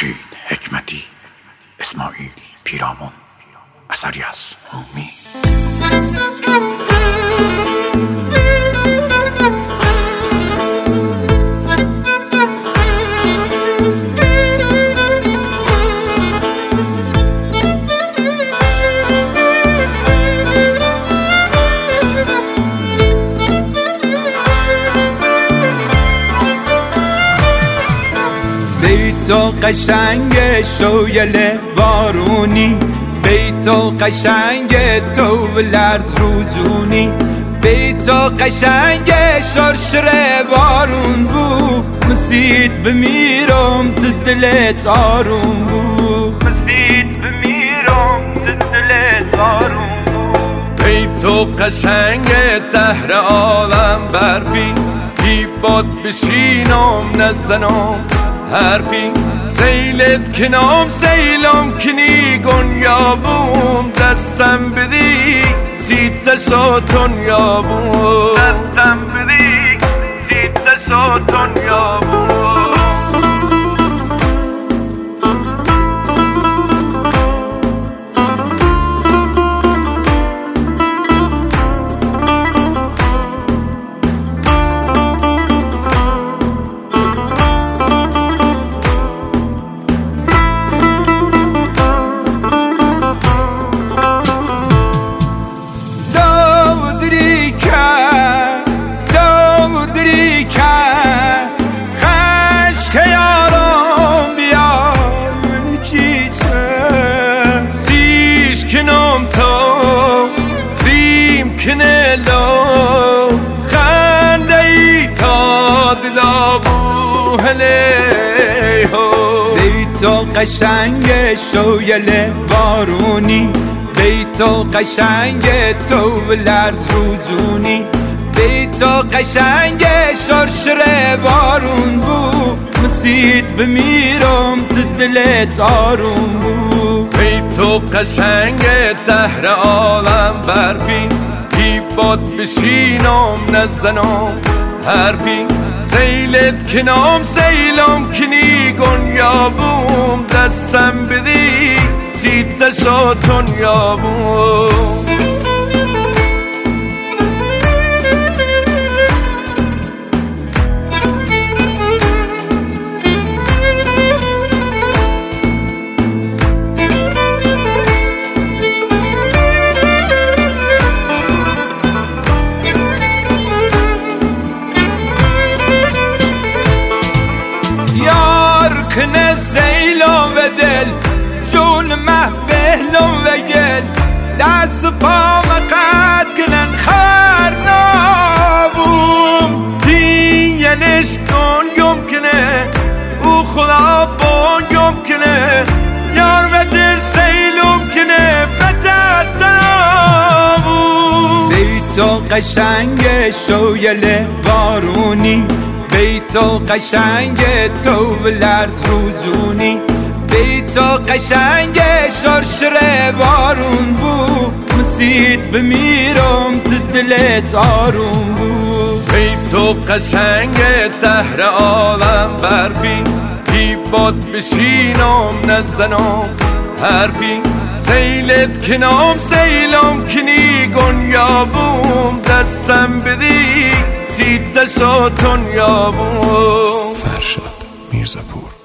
خورشید حکمتی، اسماعیل پیرامون، اثری از رومی. بیتو قشنگ شویل بارونی، بیتو قشنگ تو لرز روزونی، بیتو قشنگ شرشر بارون بو، مسید بمیرم تو دلت آروم بو، مسید بمیرم تو دلت آروم بو. بیتو قشنگ تهر عالم برفی، بی باد بشینم نزنم حرفی، سیلت کنام سیلم کنی گنیابوم، دستم بدی سیتشا تنیابوم، دستم بدی سیتشا تنیابوم. کنم تو زیم کنلو خنده ای تا دلا بوهله هو. بیتو قشنگ شویل بارونی، بیتو قشنگ تو لرز روزونی، بیتو قشنگ شرشر بارون بو، مسید بمیرم تو دلت آروم بو. بیتو قشنگ تهر عالم برفی، بی باد بشینم نزنم حرفی، سیلت کنام سیلم کنی گنیابوم، دستم بدی سیتشا تنیابوم. کنه سیلم و دل جون محبهلم و گل، دست پا مقد کنن خرنابوم، دیینش کن گم کنه او خدا بون گم کنه، یار و دل سیلم کنه بتر تنابوم. بیتو قشنگ شویل بارونی، بیتو قشنگ تو لرز روزونی، بیتو قشنگ شرشر بارون بو، مسید بمیرم تو دلت آروم بو. بیتو قشنگ تهر عالم برفی، بی باد بشینم نزنم حرفی، سیلت کنام سیلم کنی گنیابوم، دستم بدی سیتشا تنیابوم. فرشاد میرزاپور.